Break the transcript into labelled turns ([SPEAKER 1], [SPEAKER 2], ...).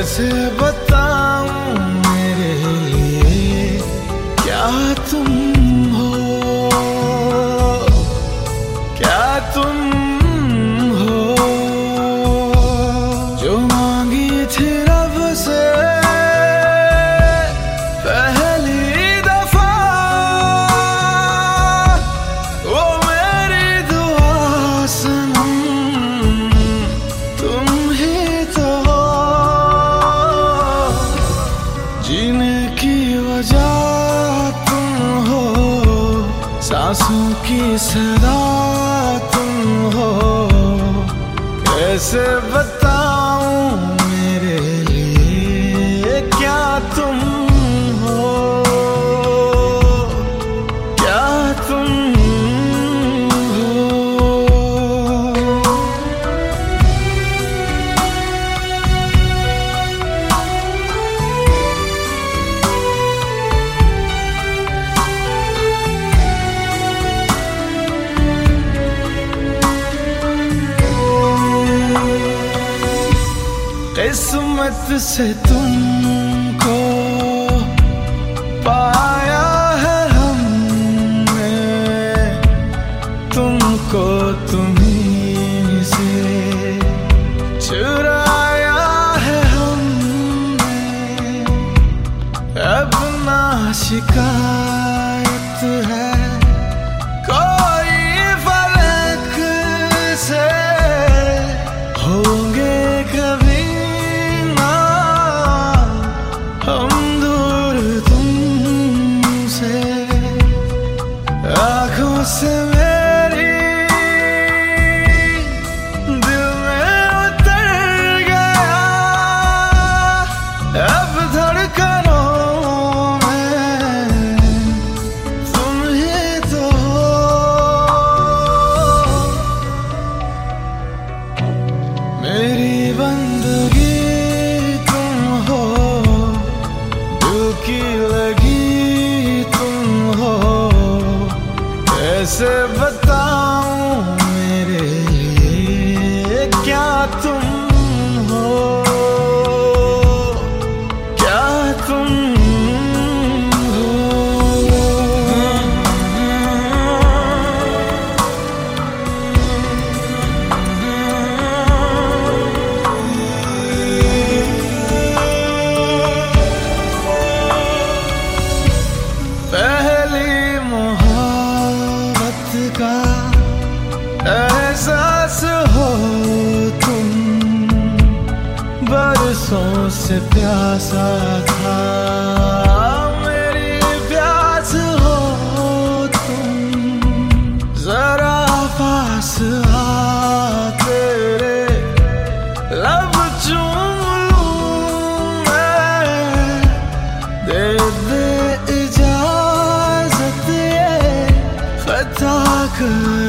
[SPEAKER 1] कैसे बताऊं मेरे लिए क्या तुम हो, क्या तुम हो। जो मांगी थी रब से पहली दफा, वो मेरी दुआ सनम तुम ही तो हो। जीने की वजह तुम हो, सांसों की सदा तुम हो। कैसे बताऊं मेरे लिए क्या तुम हो, क्या तुम हो। किस्मत से तुमको पाया है हमने, तुमको तुम्हीं से चुराया है हमने। अब ना शिकायत है कोई फलक से, होंगे कभी हम दूर तुमसे। आँखों से मेरी दिल में उतर गया, अब धड़कनों में तुम ही तो हो। मेरी बंदगी तुम हो, की लगी तुम हो। कैसे बताऊं मेरे लिए क्या तुम हो, क्या तुम हो। पहली मोहब्बत का एहसास हो तुम, बरसों से प्यासा था मेरी प्यास हो तुम। जरा पास आ तेरे लब चूम लूं मैं, दे दे इजाज़त ये खता कर।